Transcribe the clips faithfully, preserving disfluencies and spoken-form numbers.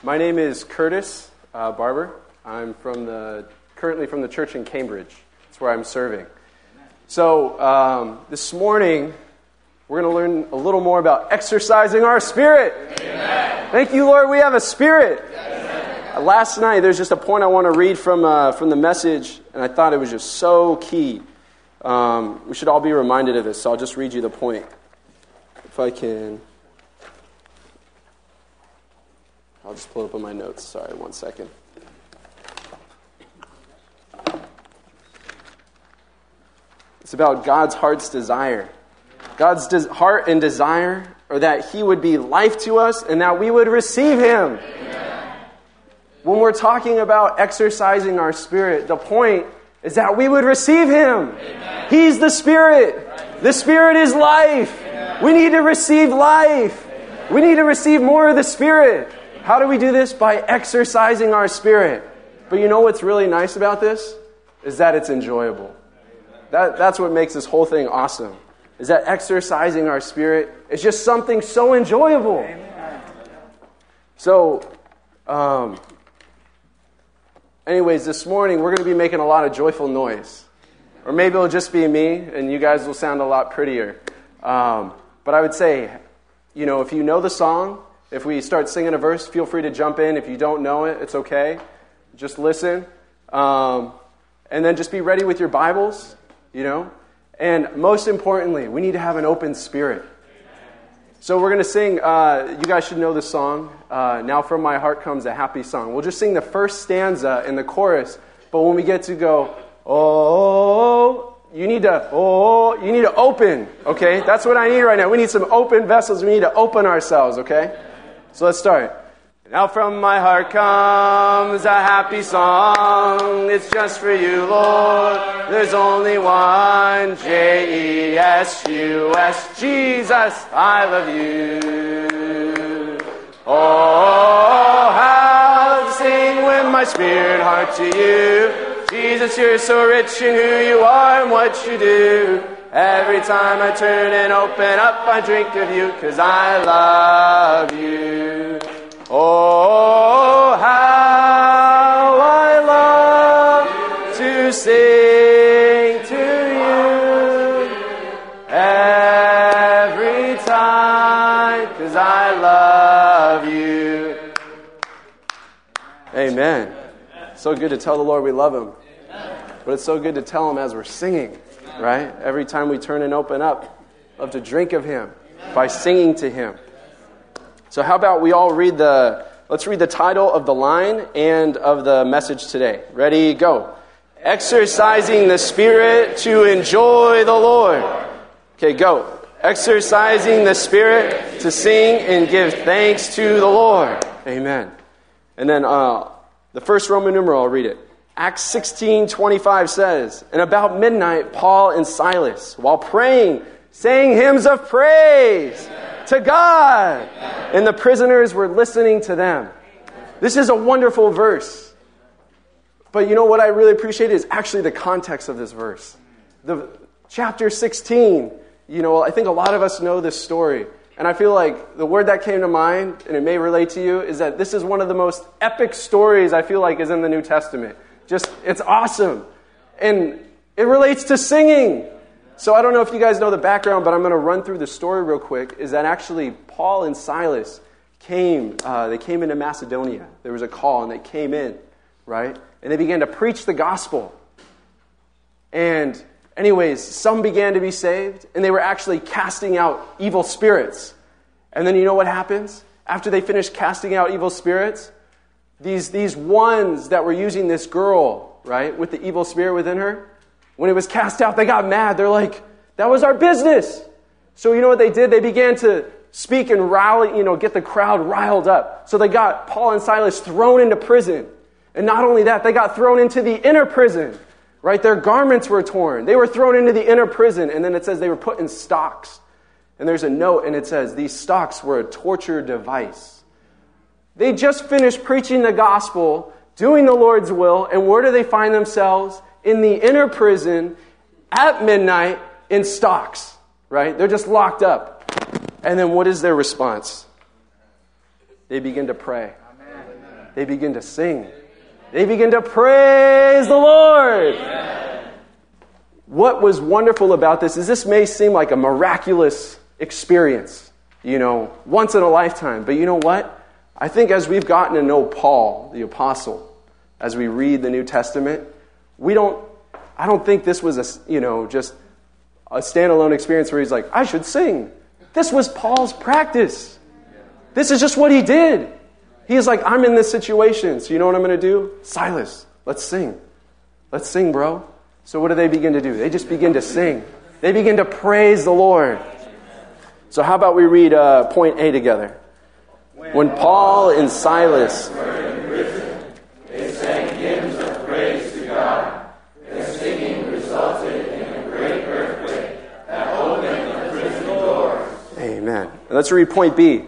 My name is Curtis uh, Barber. I'm from the currently from the church in Cambridge. That's where I'm serving. So um, this morning, we're going to learn a little more about exercising our spirit. Amen. Thank you, Lord, we have a spirit. Uh, last night, there's just a point I want to read from uh, from the message, and I thought it was just so key. Um, we should all be reminded of this, so I'll just read you the point. If I can... I'll just pull it up on my notes. Sorry, one second. It's about God's heart's desire. God's des- heart and desire are that He would be life to us and that we would receive Him. Amen. When we're talking about exercising our spirit, the point is that we would receive Him. Amen. He's the Spirit. Right. The Spirit is life. Amen. We need to receive life. Amen. We need to receive more of the Spirit. How do we do this? By exercising our spirit. But you know what's really nice about this? Is that it's enjoyable. That, that's what makes this whole thing awesome. Is that exercising our spirit is just something so enjoyable. So, um, anyways, this morning we're going to be making a lot of joyful noise. Or maybe it'll just be me and you guys will sound a lot prettier. Um, but I would say, you know, if you know the song, if we start singing a verse, feel free to jump in. If you don't know it, it's okay. Just listen. Um, and then just be ready with your Bibles, you know. And most importantly, we need to have an open spirit. So we're going to sing, uh, you guys should know the song, uh, Now From My Heart Comes a Happy Song. We'll just sing the first stanza in the chorus. But when we get to go, oh, you need to, oh, you need to open, okay? That's what I need right now. We need some open vessels. We need to open ourselves, okay? So let's start. Now from my heart comes a happy song. It's just for you, Lord. There's only one. J E S U S. Jesus, I love you. Oh, how to sing with my spirit heart to you. Jesus, you're so rich in who you are and what you do. Every time I turn and open up, I drink of you, 'cause I love you. Oh, how I love to sing to you every time, 'cause I love you. Amen. So good to tell the Lord we love Him. But it's so good to tell Him as we're singing. Right? Every time we turn and open up, love to drink of Him by singing to Him. So how about we all read the, let's read the title of the line and of the message today. Ready, go. Exercising the Spirit to enjoy the Lord. Okay, go. Exercising the Spirit to sing and give thanks to the Lord. Amen. And then uh, the first Roman numeral, I'll read it. Acts sixteen twenty-five says, and about midnight, Paul and Silas, while praying, sang hymns of praise Amen. To God. Amen. And the prisoners were listening to them. This is a wonderful verse. But you know what I really appreciate is actually the context of this verse. The chapter sixteen, you know, I think a lot of us know this story. And I feel like the word that came to mind, and it may relate to you, is that this is one of the most epic stories I feel like is in the New Testament. Just, it's awesome. And it relates to singing. So I don't know if you guys know the background, but I'm going to run through the story real quick. Is that actually Paul and Silas came, uh, they came into Macedonia. There was a call and they came in, right? And they began to preach the gospel. And anyways, some began to be saved and they were actually casting out evil spirits. And then you know what happens? After they finished casting out evil spirits, These these ones that were using this girl, right, with the evil spirit within her, when it was cast out, they got mad. They're like, that was our business. So you know what they did? They began to speak and rally, you know, get the crowd riled up. So they got Paul and Silas thrown into prison. And not only that, they got thrown into the inner prison, right? Their garments were torn. They were thrown into the inner prison. And then it says they were put in stocks. And there's a note, and it says these stocks were a torture device. They just finished preaching the gospel, doing the Lord's will, and where do they find themselves? In the inner prison at midnight in stocks, right? They're just locked up. And then what is their response? They begin to pray. Amen. They begin to sing. They begin to praise the Lord. Amen. What was wonderful about this is this may seem like a miraculous experience, you know, once in a lifetime. But you know what? I think as we've gotten to know Paul, the apostle, as we read the New Testament, we don't, I don't think this was a, you know, just a standalone experience where he's like, I should sing. This was Paul's practice. This is just what he did. He's like, I'm in this situation, so you know what I'm going to do? Silas, let's sing. Let's sing, bro. So what do they begin to do? They just begin to sing. They begin to praise the Lord. So how about we read uh, point A together? When Paul and Silas were in prison, they sang hymns of praise to God. Their singing resulted in a great earthquake that opened the prison doors. Amen. And let's read point B.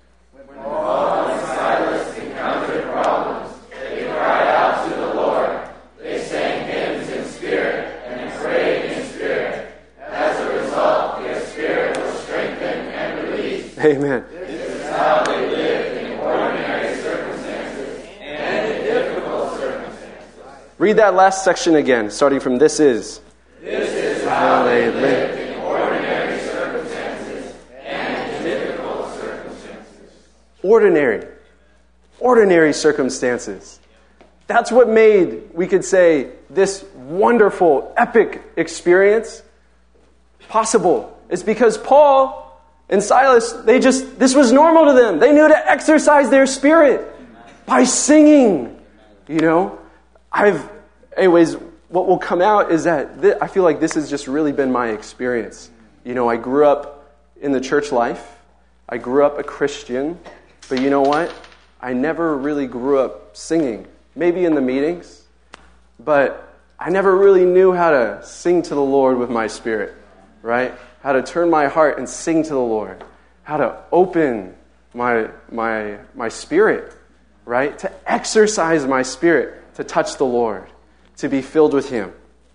Amen. This is how they lived in ordinary circumstances and in difficult circumstances. Read that last section again, starting from this is. This is how they lived in ordinary circumstances and in difficult circumstances. Ordinary. Ordinary circumstances. That's what made, we could say, this wonderful, epic experience possible. It's because Paul and Silas, they just, this was normal to them. They knew to exercise their spirit by singing. You know, I've, anyways, what will come out is that th- I feel like this has just really been my experience. You know, I grew up in the church life. I grew up a Christian. But you know what? I never really grew up singing. Maybe in the meetings. But I never really knew how to sing to the Lord with my spirit. Right? How to turn my heart and sing to the Lord. How to open my my my spirit, right? To exercise my spirit, to touch the Lord, to be filled with Him.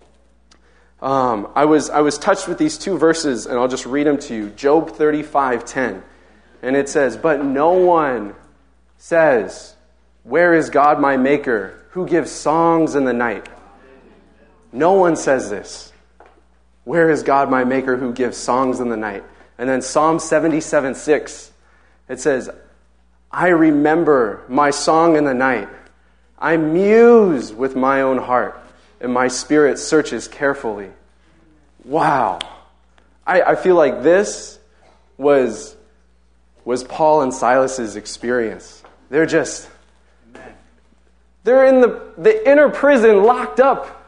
Um, I was I was touched with these two verses, and I'll just read them to you. Job thirty-five ten, and it says, "But no one says, 'Where is God my Maker, who gives songs in the night?'" No one says this. Where is God my Maker who gives songs in the night? And then Psalm seventy-seven six, it says, "I remember my song in the night. I muse with my own heart, and my spirit searches carefully." Wow. I, I feel like this was, was Paul and Silas's experience. They're just, they're in the, the inner prison locked up.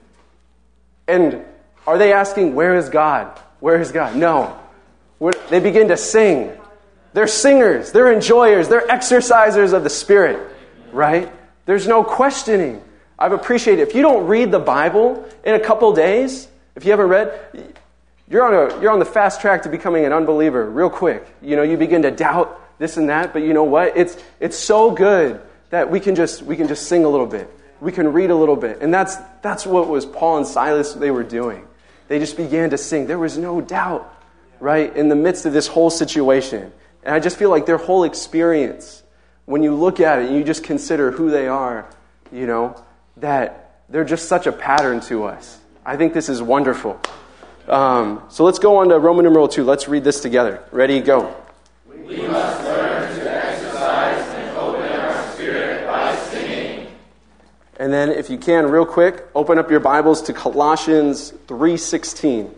And are they asking, where is God? Where is God? No. We're, they begin to sing. They're singers. They're enjoyers. They're exercisers of the Spirit. Right? There's no questioning. I've appreciated it. If you don't read the Bible in a couple days, if you haven't read, you're on a you're on the fast track to becoming an unbeliever real quick. You know, you begin to doubt this and that, but you know what? It's it's so good that we can just we can just sing a little bit. We can read a little bit. And that's that's what was Paul and Silas they were doing. They just began to sing. There was no doubt, right, in the midst of this whole situation. And I just feel like their whole experience, when you look at it and you just consider who they are, you know, that they're just such a pattern to us. I think this is wonderful. Um, so let's go on to Roman numeral two. Let's read this together. Ready, go. We must learn to exercise and open our spirit by singing. And then, if you can, real quick, open up your Bibles to Colossians three sixteen.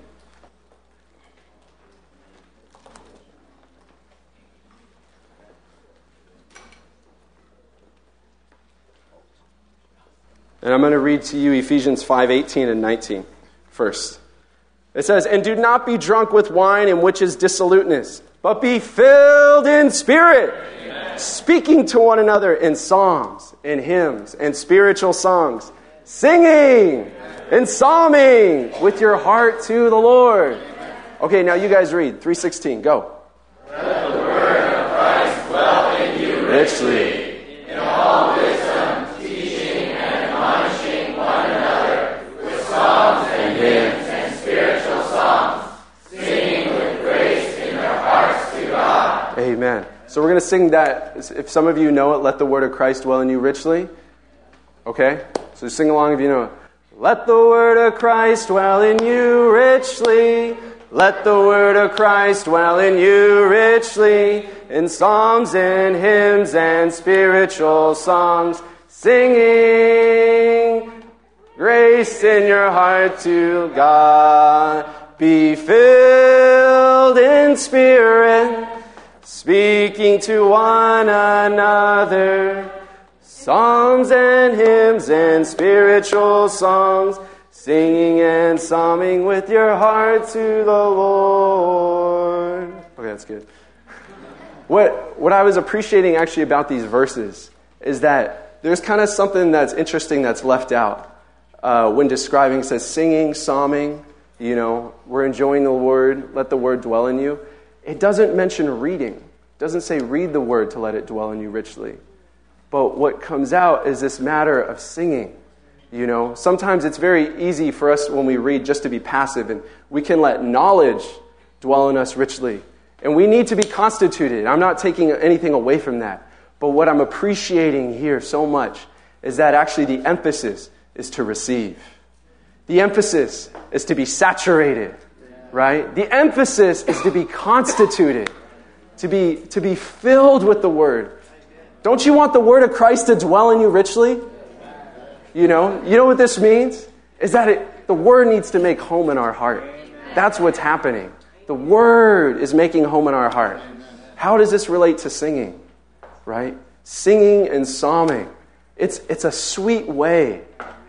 And I'm going to read to you Ephesians five eighteen and nineteen first. It says, "And do not be drunk with wine, in which is dissoluteness, but be filled in spirit, Amen. Speaking to one another in psalms, and hymns, and spiritual songs, singing Amen. And psalming with your heart to the Lord." Amen. Okay, now you guys read. three sixteen, go. "Let the word of Christ dwell in you richly, in all wisdom, teaching and admonishing one another with psalms and hymns, Amen. So we're going to sing that. If some of you know it, let the word of Christ dwell in you richly. Okay? So sing along if you know it. Let the word of Christ dwell in you richly. Let the word of Christ dwell in you richly. In psalms and hymns and spiritual songs. Singing grace in your heart to God. Be filled in spirit. Speaking to one another. Psalms and hymns and spiritual songs, singing and psalming with your heart to the Lord. Okay, that's good. What what I was appreciating actually about these verses is that there's kind of something that's interesting that's left out uh, when describing. It says singing, psalming, you know, we're enjoying the word, let the word dwell in you. It doesn't mention reading. It doesn't say read the word to let it dwell in you richly. But what comes out is this matter of singing. You know, sometimes it's very easy for us when we read just to be passive, and we can let knowledge dwell in us richly. And we need to be constituted. I'm not taking anything away from that. But what I'm appreciating here so much is that actually the emphasis is to receive. The emphasis is to be saturated, right? The emphasis is to be constituted, to be, to be filled with the word. Don't you want the word of Christ to dwell in you richly? You know, you know what this means? Is that it, the word needs to make home in our heart. That's what's happening. The word is making home in our heart. How does this relate to singing? Right? Singing and psalming. It's it's a sweet way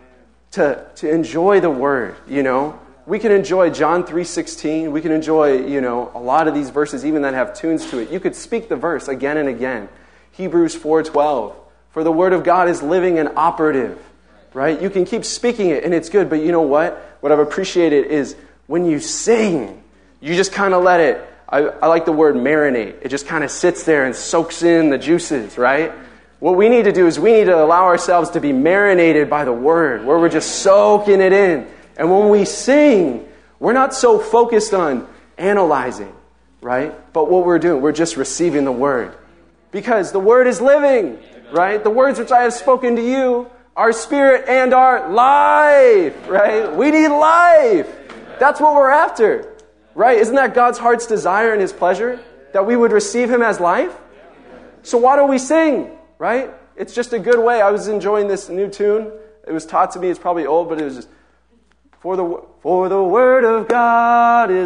to, to enjoy the word, you know. We can enjoy John three sixteen. We can enjoy, you know, a lot of these verses even that have tunes to it. You could speak the verse again and again. Hebrews four twelve. For the word of God is living and operative. Right? You can keep speaking it and it's good, but you know what? What I've appreciated is when you sing, you just kind of let it, I, I like the word marinate. It just kind of sits there and soaks in the juices, right? What we need to do is we need to allow ourselves to be marinated by the word, where we're just soaking it in. And when we sing, we're not so focused on analyzing, right? But what we're doing, we're just receiving the word. Because the word is living, right? The words which I have spoken to you, our spirit and our life, right? We need life. That's what we're after, right? Isn't that God's heart's desire and his pleasure? That we would receive him as life? So why don't we sing, right? It's just a good way. I was enjoying this new tune. It was taught to me. It's probably old, but it was just, for the, for the word of God is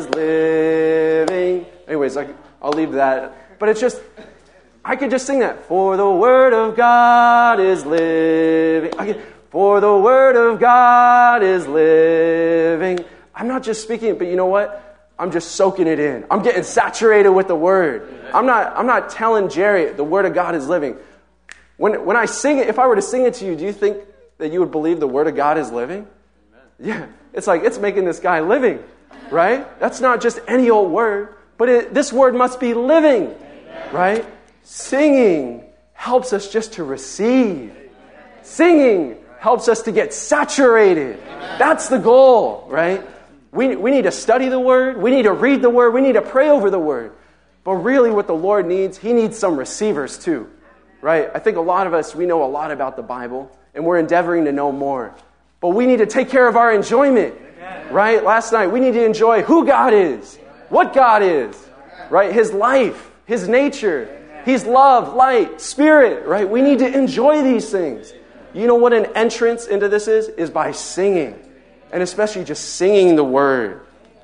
living. Anyways, I, I'll leave that. But it's just, I could just sing that. For the word of God is living. I could, for the word of God is living. I'm not just speaking it, but you know what? I'm just soaking it in. I'm getting saturated with the word. I'm not, I'm not telling Jerry the word of God is living. When, when I sing it, if I were to sing it to you, do you think that you would believe the word of God is living? Yeah. It's like, it's making this guy living, right? That's not just any old word, but it, this word must be living, right? Singing helps us just to receive. Singing helps us to get saturated. That's the goal, right? We, we need to study the word. We need to read the word. We need to pray over the word. But really what the Lord needs, he needs some receivers too, right? I think a lot of us, we know a lot about the Bible and we're endeavoring to know more. But we need to take care of our enjoyment, right? Last night, we need to enjoy who God is, what God is, right? His life, his nature. He's love, light, spirit, right? We need to enjoy these things. You know what an entrance into this is? Is by singing. And especially just singing the word.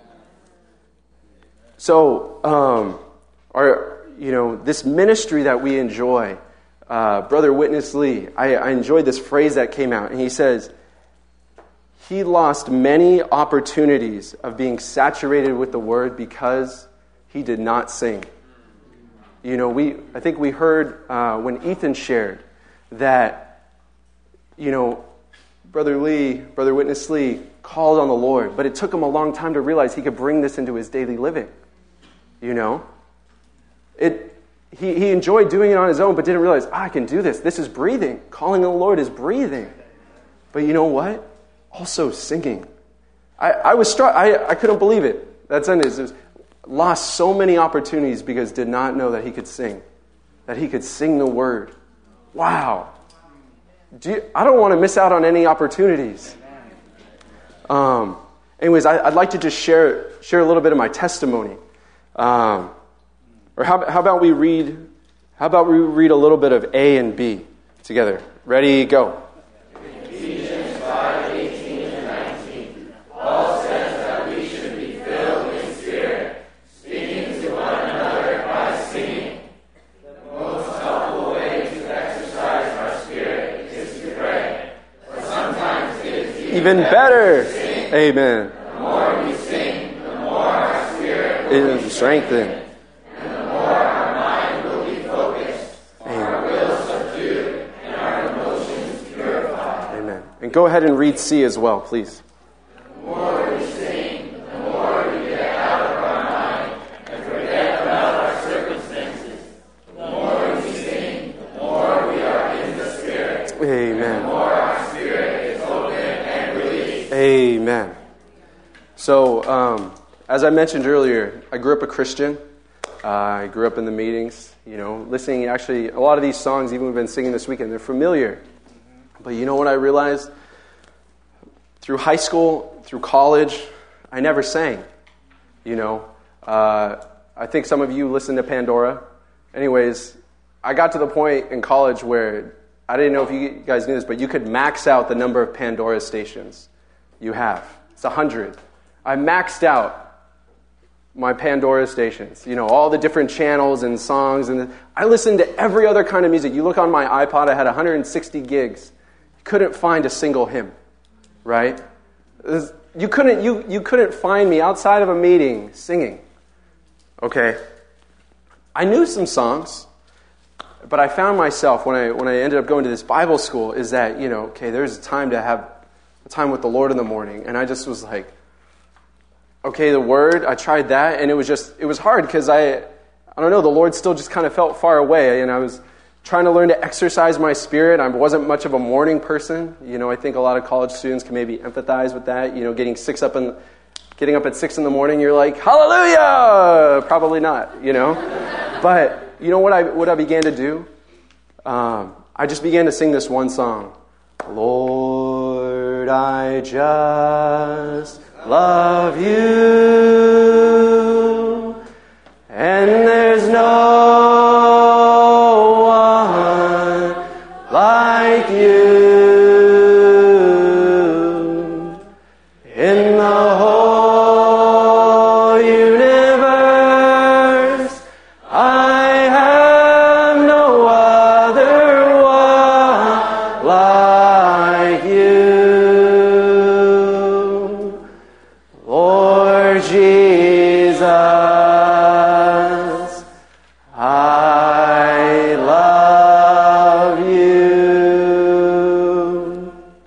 So, um, our, you know, this ministry that we enjoy, uh, Brother Witness Lee, I, I enjoyed this phrase that came out. And he says, he lost many opportunities of being saturated with the word because he did not sing. You know, we I think we heard uh, when Ethan shared that, you know, Brother Lee, Brother Witness Lee called on the Lord, but it took him a long time to realize he could bring this into his daily living. You know, it he he enjoyed doing it on his own, but didn't realize, ah, I can do this. This is breathing. Calling on the Lord is breathing. But you know what? Also singing. I, I was struck. I, I couldn't believe it. That sentence is lost so many opportunities because did not know that he could sing. that he could sing the word. Wow. Do you, I don't want to miss out on any opportunities. Um, anyways, I, I'd like to just share share a little bit of my testimony. Um, or how, how about we read? How about we read a little bit of A and B together? Ready, go. Ephesians five, eighteen and nineteen. Paul says that we should be filled with Spirit, speaking to one another by singing. The most helpful way to exercise our spirit is to pray. But sometimes it is even, Even better. Amen. The more we sing, the more our spirit It is strengthened. and the more our mind will be focused, our will subdued, and our emotions purified. Amen. And go ahead and read C as well, please. The more we sing, the more we get out of our mind and forget about our circumstances. The more we sing, the more we are in the Spirit. Amen. The more our spirit is open and released. Amen. So, um, as I mentioned earlier, I grew up a Christian. Uh, I grew up in the meetings, you know, listening. Actually, a lot of these songs, even we've been singing this weekend, they're familiar. But you know what I realized? Through high school, through college, I never sang. You know, uh, I think some of you listen to Pandora. Anyways, I got to the point in college where I didn't know if you guys knew this, but you could max out the number of Pandora stations you have. It's a hundred. I maxed out my Pandora stations, you know, all the different channels and songs. And I listened to every other kind of music. You look on my iPod, I had one hundred sixty gigs. Couldn't find a single hymn, right? You couldn't, you, you couldn't find me outside of a meeting singing, okay? I knew some songs, but I found myself when I when I ended up going to this Bible school is that, you know, okay, there's a time to have a time with the Lord in the morning. And I just was like, okay, the Word, I tried that, and it was just, it was hard because I, I don't know, the Lord still just kind of felt far away, and I was trying to learn to exercise my spirit. I wasn't much of a morning person. You know, I think a lot of college students can maybe empathize with that. You know, getting six up in, getting up at six in the morning, you're like, hallelujah! Probably not, you know. But you know what I what I began to do? Um, I just began to sing this one song. Lord, I just love you, and there's no one like you in the whole universe. I have no other one like you, Lord Jesus. I love you.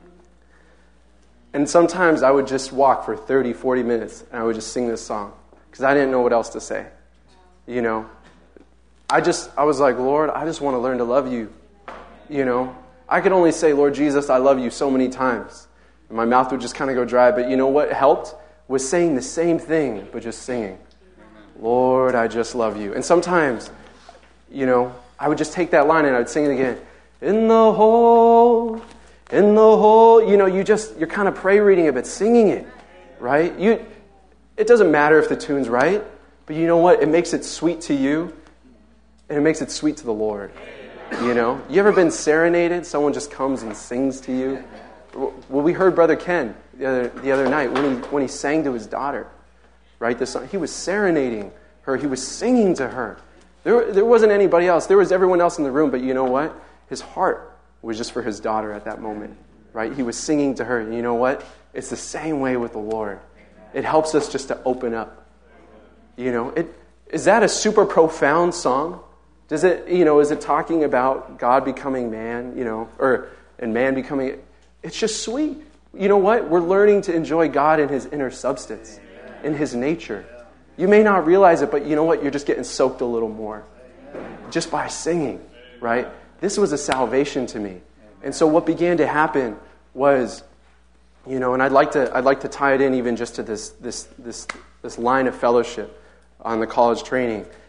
And sometimes I would just walk for thirty, forty minutes and I would just sing this song because I didn't know what else to say. You know, I just, I was like, Lord, I just want to learn to love you. You know, I could only say, Lord Jesus, I love you so many times. And my mouth would just kind of go dry. But you know what helped? Was saying the same thing, but just singing. Lord, I just love you. And sometimes, you know, I would just take that line and I would sing it again. In the whole, in the whole, you know, you just, you're kind of pray reading it, but singing it, right? You, it doesn't matter if the tune's right, but you know what? It makes it sweet to you, and it makes it sweet to the Lord. You know? You ever been serenaded? Someone just comes and sings to you? Well, we heard Brother Ken the other, the other night when he when he sang to his daughter, right? This song, he was serenading her. He was singing to her. There, there wasn't anybody else. There was everyone else in the room, but you know what? His heart was just for his daughter at that moment, right? He was singing to her. And you know what? It's the same way with the Lord. It helps us just to open up. You know, it is that a super profound song? Does it, you know, is it talking about God becoming man, you know, or and man becoming? It's just sweet. You know what? We're learning to enjoy God in His inner substance, in His nature. You may not realize it, but you know what? You're just getting soaked a little more just by singing, right? This was a salvation to me. And so what began to happen was, you know, and I'd like to I'd like to tie it in even just to this this this this line of fellowship on the college training,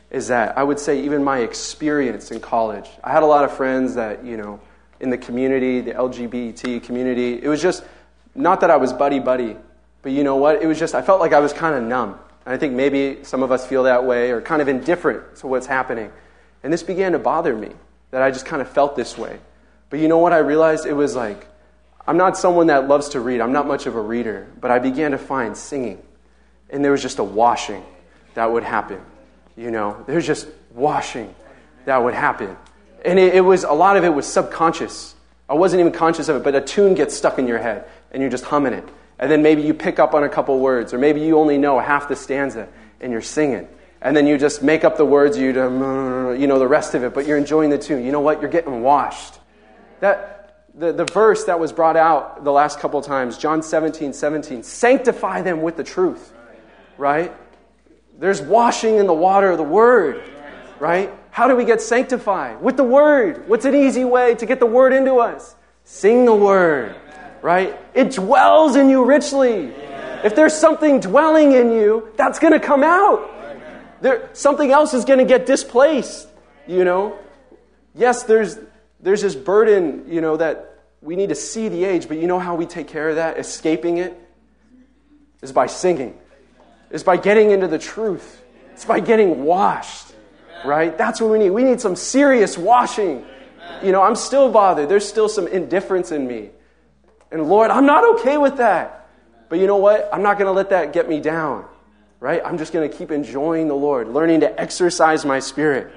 is that I would say even my experience in college, I had a lot of friends that, you know, in the community, the L G B T community, it was just, not that I was buddy-buddy, but you know what? It was just, I felt like I was kind of numb. And I think maybe some of us feel that way, or kind of indifferent to what's happening. And this began to bother me, that I just kind of felt this way. But you know what I realized? It was like, I'm not someone that loves to read. I'm not much of a reader. But I began to find singing. And there was just a washing that would happen. You know, there's just washing that would happen. And it, it was, a lot of it was subconscious. I wasn't even conscious of it, but a tune gets stuck in your head, and you're just humming it. And then maybe you pick up on a couple words, or maybe you only know half the stanza, and you're singing. And then you just make up the words, you you know the rest of it, but you're enjoying the tune. You know what? You're getting washed. That the, the verse that was brought out the last couple times, John seventeen seventeen, sanctify them with the truth, right? There's washing in the water of the Word, right? How do we get sanctified? With the Word. What's an easy way to get the Word into us? Sing the Word, right? It dwells in you richly. If there's something dwelling in you, that's going to come out. There, something else is going to get displaced, you know. Yes, there's there's this burden, you know, that we need to see the age, but you know how we take care of that? Escaping it is by singing. It's by getting into the truth. It's by getting washed, right? That's what we need. We need some serious washing. You know, I'm still bothered. There's still some indifference in me. And Lord, I'm not okay with that. But you know what? I'm not going to let that get me down. Right? I'm just going to keep enjoying the Lord, learning to exercise my spirit.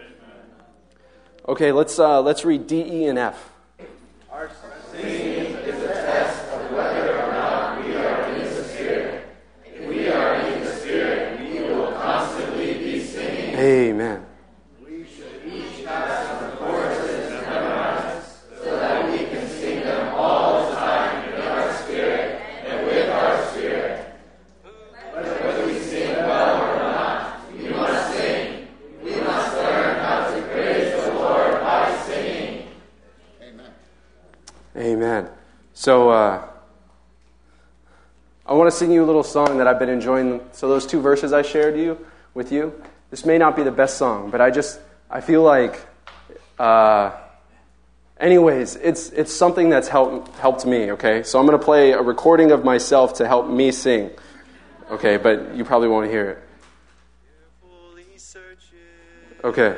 Okay, let's uh, let's read D, E, and F. Our singing is a test of whether or not we are in the Spirit. If we are in the Spirit, we will constantly be singing. Amen. We should each have some choruses memorized so that we can sing them all the time in our spirit and with our spirit. Whether we sing well or not, we must sing. We must learn how to praise the Lord by singing. Amen. Amen. So, uh, I want to sing you a little song that I've been enjoying. So those two verses I shared you with you, this may not be the best song, but I just, I feel like, uh, anyways, it's it's something that's helped helped me, okay? So I'm going to play a recording of myself to help me sing. Okay, but you probably won't hear it. Okay.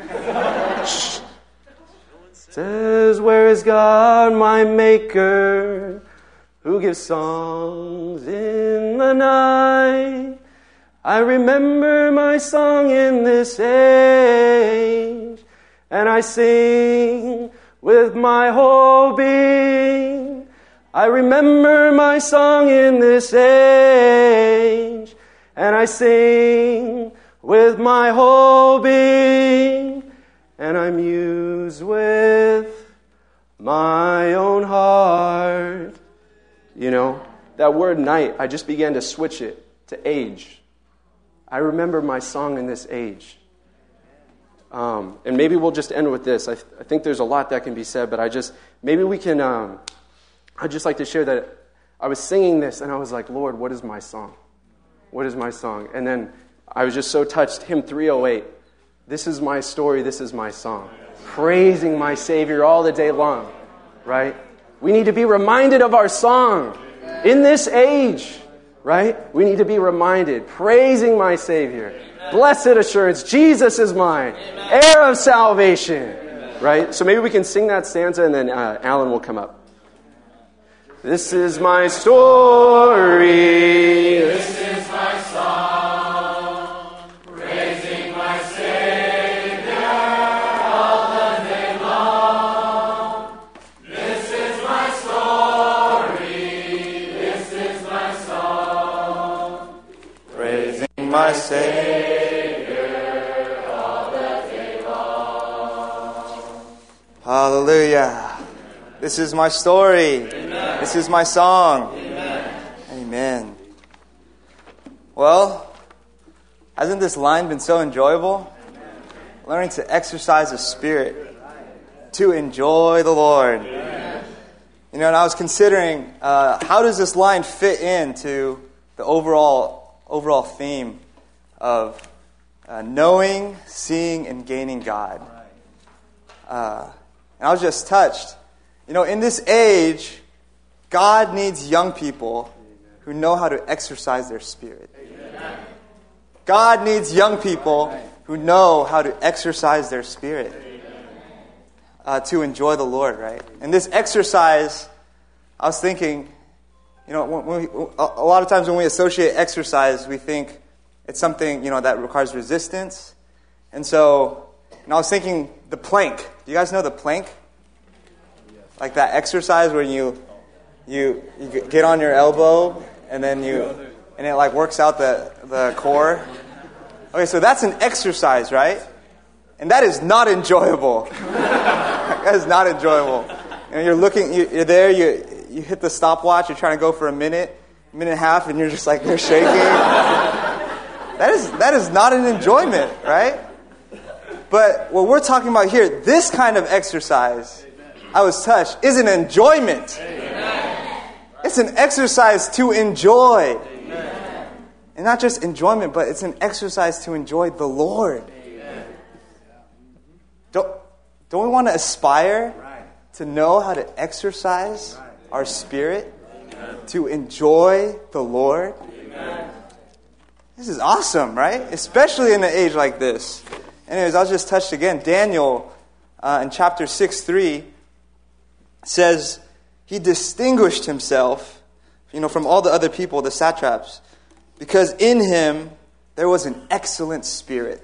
Says, where is God, my maker, who gives songs in the night? I remember my song in this age, and I sing with my whole being. I remember my song in this age, and I sing with my whole being, and I muse with my own heart. You know, that word night, I just began to switch it to age. I remember my song in this age. Um, and maybe we'll just end with this. I, th- I think there's a lot that can be said, but I just, maybe we can, um, I'd just like to share that I was singing this and I was like, Lord, what is my song? What is my song? And then I was just so touched. Hymn three oh eight. This is my story. This is my song. Praising my Savior all the day long. Right? We need to be reminded of our song in this age. Right? We need to be reminded. Praising my Savior. Blessed assurance. Jesus is mine. Heir of salvation. Right? So maybe we can sing that stanza and then uh, Alan will come up. This is my story. This is my song, praising my Savior all the day long. This is my story. This is my song, praising my Savior all the day long. Hallelujah. This is my story. Amen. This is my song. Amen. Amen. Well, hasn't this line been so enjoyable? Amen. Learning to exercise the Spirit, to enjoy the Lord. Amen. You know, and I was considering, uh, how does this line fit into the overall overall theme of uh, knowing, seeing, and gaining God. Uh, and I was just touched. You know, in this age, God needs young people who know how to exercise their spirit. Amen. God needs young people who know how to exercise their spirit uh, to enjoy the Lord, right? And this exercise, I was thinking, you know, when we, a lot of times when we associate exercise, we think it's something, you know, that requires resistance. And so, and I was thinking the plank. Do you guys know the plank? Like that exercise where you you you get on your elbow and then you and it like works out the the core. Okay, so that's an exercise, right? And that is not enjoyable. That is not enjoyable. You know, you're looking, you're there, you you hit the stopwatch, you're trying to go for a minute, minute and a half, and you're just like, you're shaking. That is that is not an enjoyment, right? But what we're talking about here, this kind of exercise, I was touched, is an enjoyment. Amen. It's an exercise to enjoy. Amen. And not just enjoyment, but it's an exercise to enjoy the Lord. Amen. Don't, don't we want to aspire to know how to exercise our spirit, Amen. To enjoy the Lord? Amen. This is awesome, right? Especially in an age like this. Anyways, I was just touched again. Daniel, uh, in chapter six three, says he distinguished himself, you know, from all the other people, the satraps, because in him there was an excellent spirit.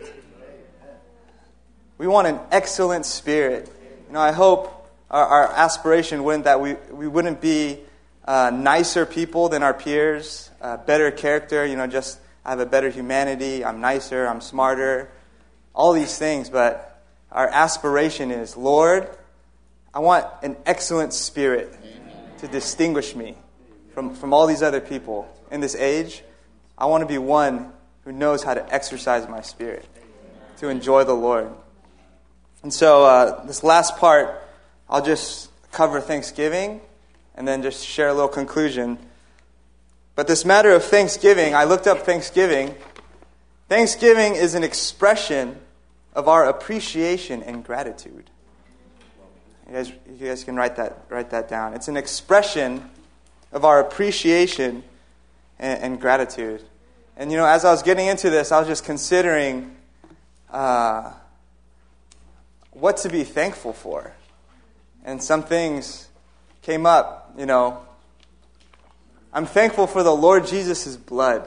We want an excellent spirit. You know, I hope our, our aspiration wouldn't that we we wouldn't be uh, nicer people than our peers, uh, better character. You know, just I have a better humanity. I'm nicer. I'm smarter. All these things, but our aspiration is, Lord, I want an excellent spirit to distinguish me from, from all these other people. In this age, I want to be one who knows how to exercise my spirit, to enjoy the Lord. And so uh, this last part, I'll just cover Thanksgiving and then just share a little conclusion. But this matter of Thanksgiving, I looked up Thanksgiving. Thanksgiving is an expression of our appreciation and gratitude. You guys, you guys can write that write that down. It's an expression of our appreciation and, and gratitude. And you know, as I was getting into this, I was just considering uh, what to be thankful for. And some things came up. You know, I'm thankful for the Lord Jesus' blood.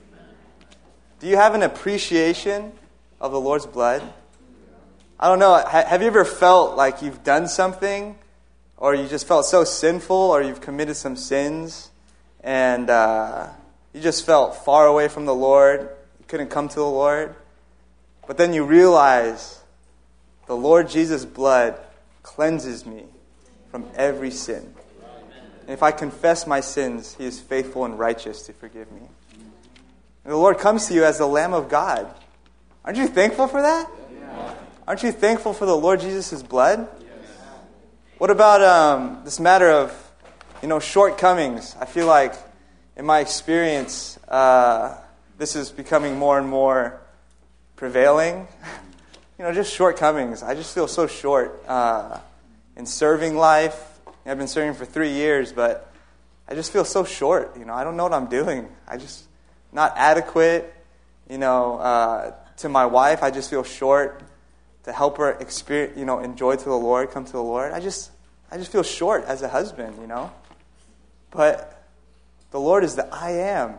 Do you have an appreciation of the Lord's blood? I don't know. Have you ever felt like you've done something, or you just felt so sinful, or you've committed some sins, and uh, you just felt far away from the Lord, you couldn't come to the Lord, but then you realize the Lord Jesus' blood cleanses me from every sin. And if I confess my sins, He is faithful and righteous to forgive me. And the Lord comes to you as the Lamb of God. Aren't you thankful for that? Yeah. Aren't you thankful for the Lord Jesus' blood? Yes. What about um, this matter of, you know, shortcomings? I feel like, in my experience, uh, this is becoming more and more prevailing. You know, just shortcomings. I just feel so short uh, in serving life. I've been serving for three years, but I just feel so short. You know, I don't know what I'm doing. I just not adequate. You know, uh, to my wife, I just feel short to help her experience, you know, enjoy to the Lord, come to the Lord. I just, I just feel short as a husband. You know, but the Lord is the I am.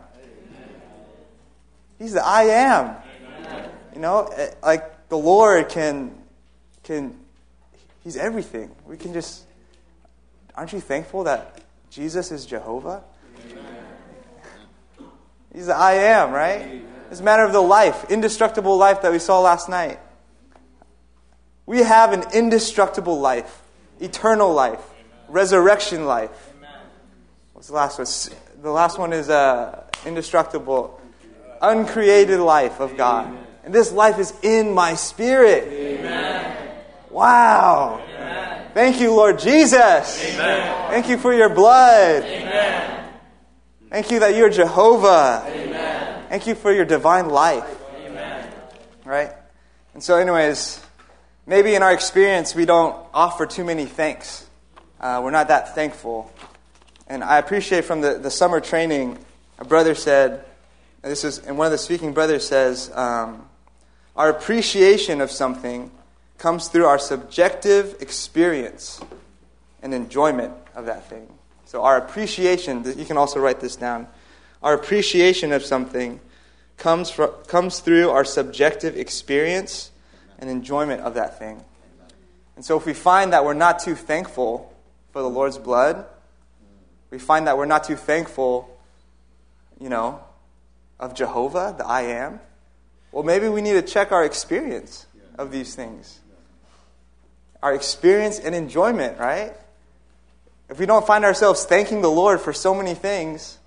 He's the I am. You know, like the Lord can, can, He's everything. We can just. Aren't you thankful that Jesus is Jehovah? Amen. He's the I am, right? Amen. It's a matter of the life, indestructible life that we saw last night. We have an indestructible life, eternal life, Amen. Resurrection life. Amen. What's the last one? The last one is uh, indestructible, uncreated life of God. Amen. And this life is in my spirit. Amen. Wow. Amen. Thank you, Lord Jesus. Amen. Thank you for your blood. Amen. Thank you that you're Jehovah. Amen. Thank you for your divine life. Amen. right? And so anyways, maybe in our experience we don't offer too many thanks. Uh, we're not that thankful. And I appreciate from the, the summer training, a brother said, and this is, and one of the speaking brothers says, um, our appreciation of something comes through our subjective experience and enjoyment of that thing. So our appreciation, you can also write this down, our appreciation of something comes from, comes through our subjective experience and enjoyment of that thing. And so if we find that we're not too thankful for the Lord's blood, we find that we're not too thankful, you know, of Jehovah, the I Am, well, maybe we need to check our experience of these things. Our experience and enjoyment, right? If we don't find ourselves thanking the Lord for so many things,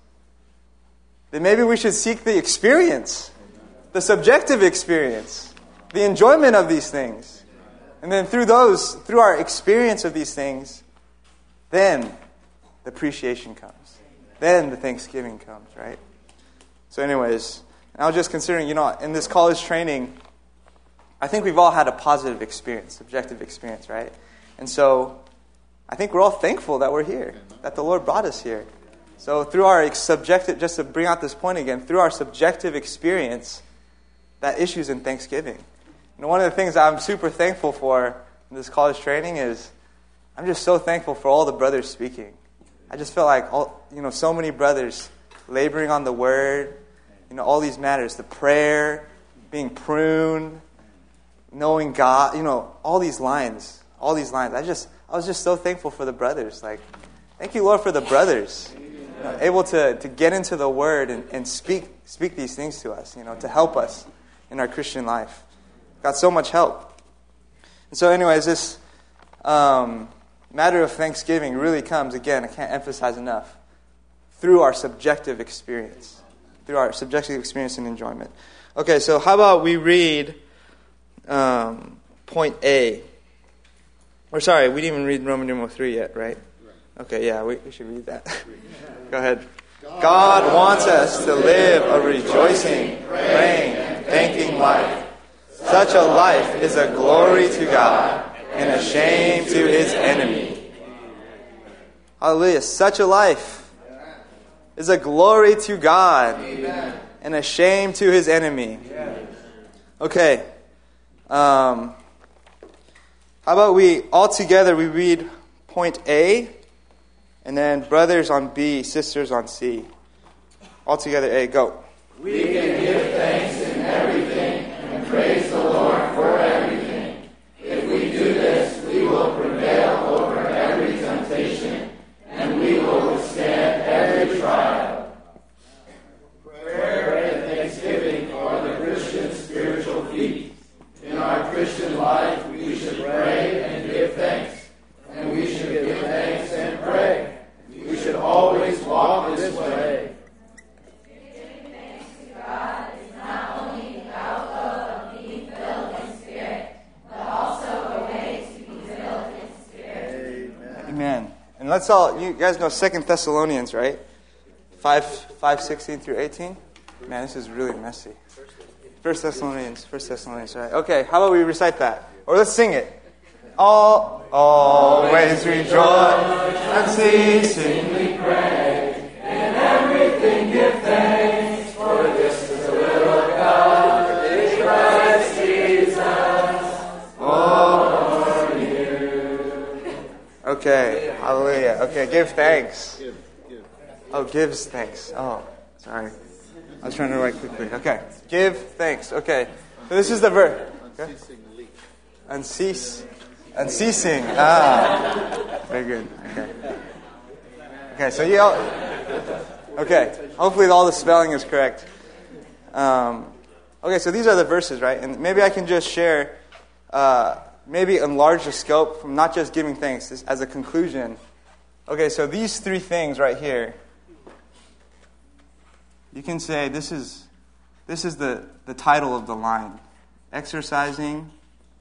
then maybe we should seek the experience, the subjective experience, the enjoyment of these things. And then through those, through our experience of these things, then the appreciation comes. Then the thanksgiving comes, right? So anyways, I was just considering, you know, in this college training, I think we've all had a positive experience, subjective experience, right? And so I think we're all thankful that we're here, that the Lord brought us here. So through our subjective, just to bring out this point again, through our subjective experience, that issues in thanksgiving. You know, one of the things I'm super thankful for in this college training is I'm just so thankful for all the brothers speaking. I just feel like all, you know, so many brothers laboring on the word, you know, all these matters, the prayer, being pruned, knowing God, you know, all these lines, all these lines. I just, I was just so thankful for the brothers. Like, thank you, Lord, for the brothers, you know, able to, to get into the word and, and speak, speak these things to us, you know, to help us in our Christian life. Got so much help. And so anyways, this um, matter of thanksgiving really comes, again, I can't emphasize enough, through our subjective experience. Through our subjective experience and enjoyment. Okay, so how about we read um, point A. Or sorry, we didn't even read Roman numeral three yet, right? Okay, yeah, we, we should read that. Go ahead. God wants us to live a rejoicing, praying, and thanking life. Such a life is a glory to God and a shame to His enemy. Hallelujah. Such a life is a glory to God and a shame to His enemy. Okay. Um, how about we, all together, we read point A, and then brothers on B, sisters on C. All together, A, go. We can give thanks in everything and praise the Lord for everything. If we do this, we will prevail over every temptation, and we will withstand every trial. Prayer and thanksgiving are the Christian spiritual feet. In our Christian life, we should pray and give thanks, and we should give thanks and pray. We should always walk this way. Giving thanks to God is not only the outflow of being filled in spirit, but also a way to be filled in spirit. Amen. Amen. And let's all, you guys know Second Thessalonians, right? five, five, sixteen through eighteen? Man, this is really messy. First Thessalonians, First Thessalonians, right? Okay, how about we recite that? Or let's sing it. All, always rejoice, unceasingly pray, and everything give thanks, for this is the will of God, in Christ Jesus, for you. Okay, hallelujah. Okay, give thanks. Oh, gives thanks. Oh, sorry. I was trying to write quickly. Okay. Give thanks. Okay. So this is the verb. Okay. Uncease. Unceasing. Ah. Very good. Okay. Okay, so you all... Okay. Hopefully all the spelling is correct. Um, okay, so these are the verses, right? And maybe I can just share, uh, maybe enlarge the scope from not just giving thanks as a conclusion. Okay, so these three things right here, you can say this is this is the, the title of the line. Exercising.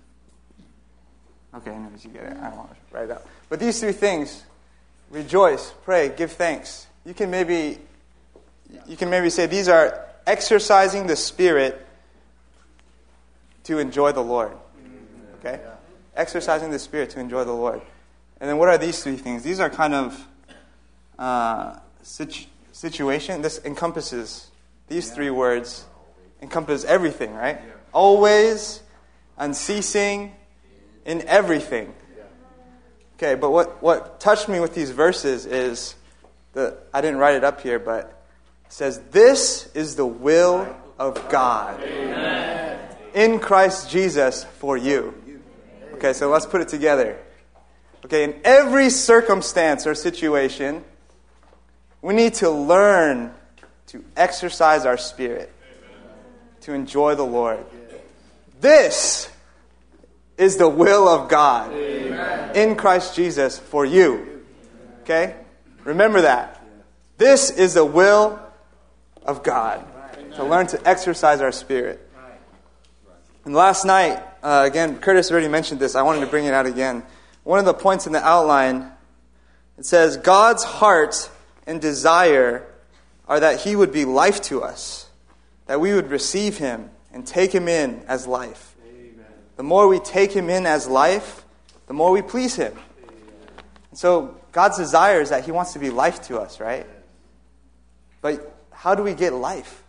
Okay, anyways, you get it. I don't want to write it out. But these three things, rejoice, pray, give thanks. You can maybe you can maybe say these are exercising the Spirit to enjoy the Lord. Okay? Exercising the Spirit to enjoy the Lord. And then what are these three things? These are kind of uh, situ- situation. This encompasses, these three words encompass everything, right? Always, unceasing, in everything. Okay, but what, what touched me with these verses is, the I didn't write it up here, but it says, this is the will of God. Amen. In Christ Jesus for you. Okay, so let's put it together. Okay, in every circumstance or situation, we need to learn to exercise our spirit, to enjoy the Lord. This is the will of God. Amen. In Christ Jesus for you. Okay? Remember that. This is the will of God. To learn to exercise our spirit. And last night, uh, again, Curtis already mentioned this. I wanted to bring it out again. One of the points in the outline, it says, God's heart and desire are that He would be life to us. That we would receive Him and take Him in as life. Amen. The more we take Him in as life, the more we please Him. And so God's desire is that He wants to be life to us, right? But how do we get life?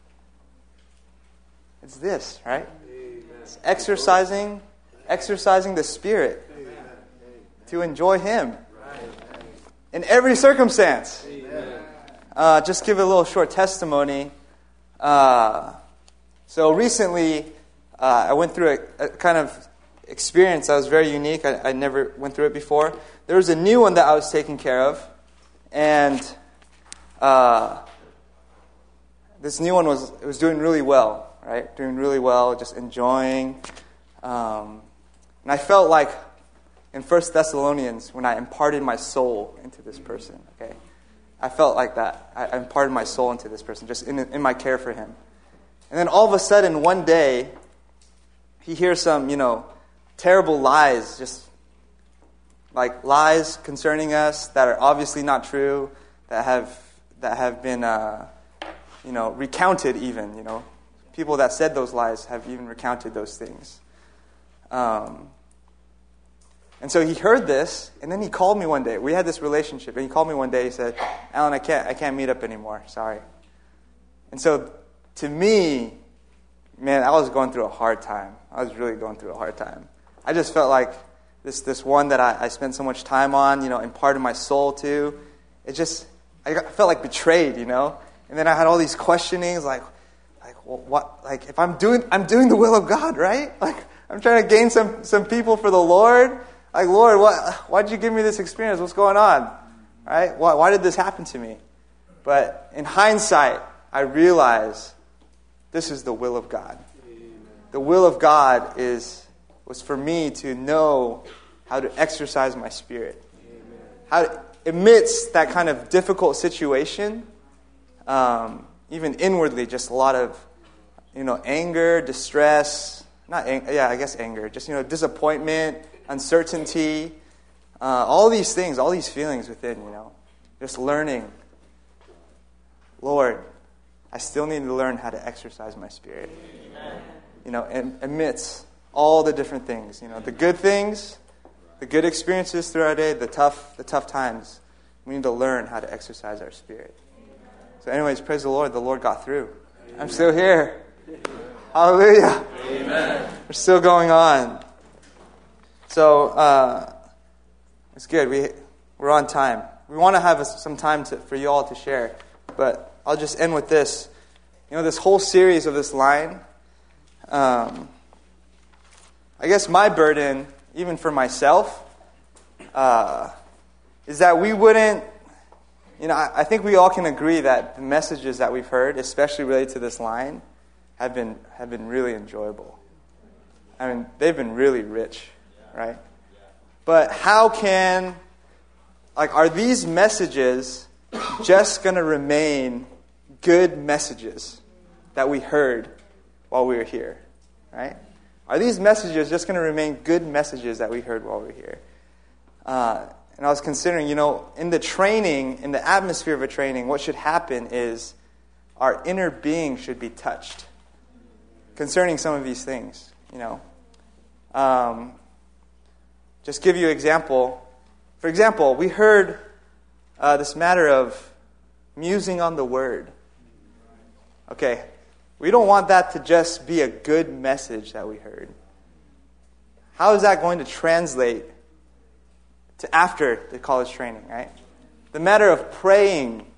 It's this, right? It's exercising, exercising the Spirit to enjoy Him in every circumstance. Uh, just give a little short testimony. Uh, so recently, uh, I went through a, a kind of experience that was very unique. I, I never went through it before. There was a new one that I was taking care of, and uh, this new one was it was doing really well. Right, doing really well, just enjoying. Um, and I felt like in First Thessalonians, when I imparted my soul into this person, okay, I felt like that. I imparted my soul into this person, just in, in my care for him. And then all of a sudden, one day, he hears some, you know, terrible lies, just like lies concerning us that are obviously not true, that have that have been, uh, you know, recounted even, you know. People that said those lies have even recounted those things. Um, and so he heard this, and then he called me one day. We had this relationship, and he called me one day. He said, Alan, I can't, I can't meet up anymore. Sorry. And so to me, man, I was going through a hard time. I was really going through a hard time. I just felt like this this one that I, I spent so much time on, you know, imparted my soul to, it just, I got, felt like betrayed, you know. And then I had all these questionings, like, Like well, what? Like if I'm doing, I'm doing the will of God, right? Like I'm trying to gain some, some people for the Lord. Like Lord, what? Why did you give me this experience? What's going on? Right? Why, why did this happen to me? But in hindsight, I realize this is the will of God. Amen. The will of God is was for me to know how to exercise my spirit. Amen. How to, amidst that kind of difficult situation. Um, Even inwardly, just a lot of, you know, anger, distress, not, ang- yeah, I guess anger, just, you know, disappointment, uncertainty, uh, all these things, all these feelings within, you know, just learning, Lord, I still need to learn how to exercise my spirit, Amen. You know, and amidst all the different things, you know, the good things, the good experiences through our day, the tough, the tough times, we need to learn how to exercise our spirit. So anyways, praise the Lord. The Lord got through. Amen. I'm still here. Hallelujah. Amen. We're still going on. So uh, it's good. We, we're on time. We want to have a, some time to, for you all to share. But I'll just end with this. You know, this whole series of this line, um, I guess my burden, even for myself, uh, is that we wouldn't, You know, I think we all can agree that the messages that we've heard, especially related to this line, have been have been really enjoyable. I mean, they've been really rich, right? But how can, like, are these messages just going to remain good messages that we heard while we were here, right? Are these messages just going to remain good messages that we heard while we were here? Uh And I was considering, you know, in the training, in the atmosphere of a training, what should happen is our inner being should be touched concerning some of these things. you know. Um, just give you an example. For example, we heard uh, this matter of musing on the Word. Okay, we don't want that to just be a good message that we heard. How is that going to translate to after the college training, right? The matter of praying.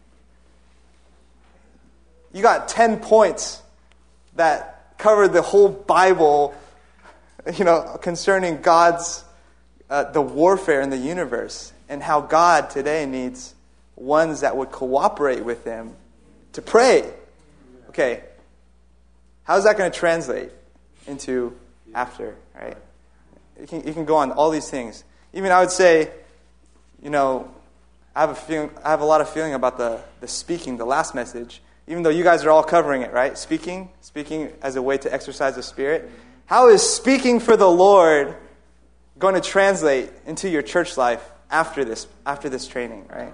You got ten points that cover the whole Bible, you know, concerning God's, uh, the warfare in the universe, and how God today needs ones that would cooperate with Him to pray. Okay, how's that going to translate into after, right? You can, you can go on all these things. Even I would say, you know, I have a feeling, I have a lot of feeling about the, the speaking, the last message, even though you guys are all covering it, right? Speaking, speaking as a way to exercise the Spirit. How is speaking for the Lord going to translate into your church life after this, after this training, right?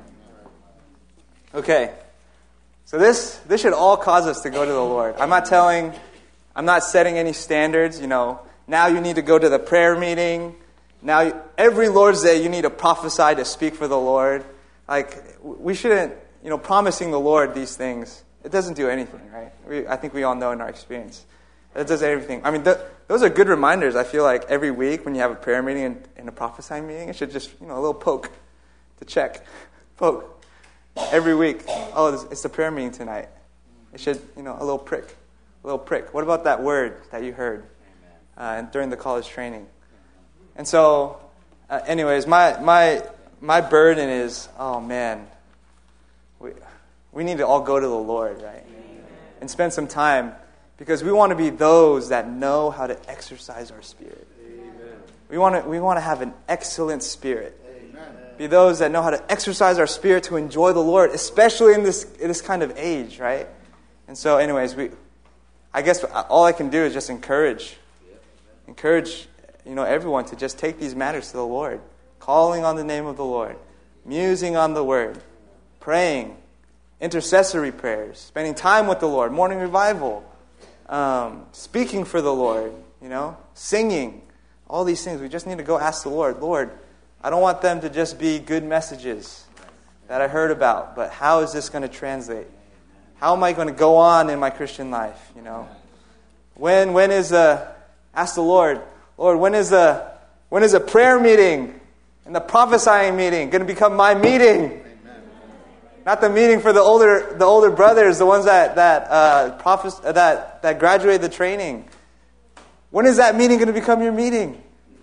Okay. So this this should all cause us to go to the Lord. I'm not telling, I'm not setting any standards, you know. Now you need to go to the prayer meeting. Now you, every Lord's Day you need to prophesy to speak for the Lord. Like, we shouldn't, you know, promising the Lord these things. It doesn't do anything, right? We, I think we all know in our experience. It does everything. I mean, th- those are good reminders. I feel like every week when you have a prayer meeting and, and a prophesying meeting, it should just, you know, a little poke to check. Poke. Every week. Oh, it's, it's the prayer meeting tonight. It should, you know, a little prick. A little prick. What about that word that you heard uh, during the college training? And so, uh, anyways, my my my burden is, oh man, we we need to all go to the Lord, right? Amen. And spend some time, because we want to be those that know how to exercise our spirit. Amen. We want to we want to have an excellent spirit. Amen. Be those that know how to exercise our spirit to enjoy the Lord, especially in this in this kind of age, right? And so, anyways, we I guess all I can do is just encourage, encourage. You know, everyone to just take these matters to the Lord. Calling on the name of the Lord. Musing on the Word. Praying. Intercessory prayers. Spending time with the Lord. Morning revival. Um, speaking for the Lord. You know, singing. All these things. We just need to go ask the Lord, Lord, I don't want them to just be good messages that I heard about, but how is this going to translate? How am I going to go on in my Christian life? You know, when when is a ask the Lord, Lord, when is a when is a prayer meeting and the prophesying meeting going to become my meeting? Amen. Not the meeting for the older the older brothers, the ones that that uh, prophes- that that graduated the training. When is that meeting going to become your meeting?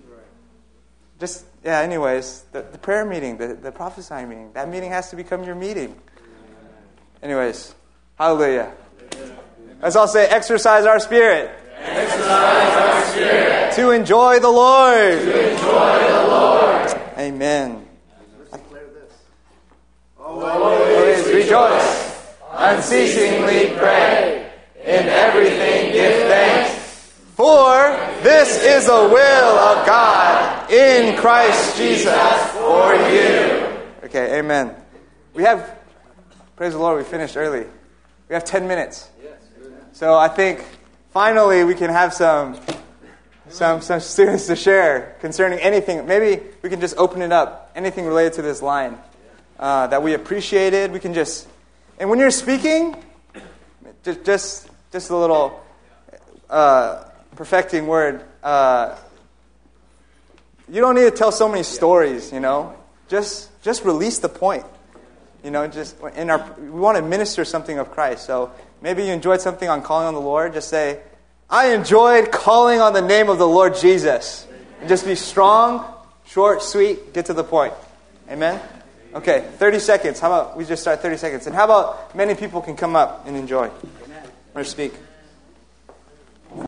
Just yeah. Anyways, the, the prayer meeting, the, the prophesying meeting, that meeting has to become your meeting. Anyways, hallelujah. Let's all say, exercise our spirit. Exercise our spirit. To enjoy the Lord. To enjoy the Lord. Amen. Let's declare this. Always rejoice. Unceasingly pray. In everything give thanks. For this is the will of God in Christ Jesus for you. Okay, amen. We have, praise the Lord, we finished early. We have ten minutes. So I think finally we can have some some some students to share concerning anything. Maybe we can just open it up, anything related to this line uh, that we appreciated. We can just, and when you're speaking, just just, just a little uh, perfecting word. Uh, you don't need to tell so many stories, you know. Just just release the point. You know, just in our we want to minister something of Christ. So maybe you enjoyed something on calling on the Lord. Just say, I enjoyed calling on the name of the Lord Jesus. And just be strong, short, sweet, get to the point. Amen? Okay, thirty seconds. How about we just start thirty seconds? And how about many people can come up and enjoy or speak?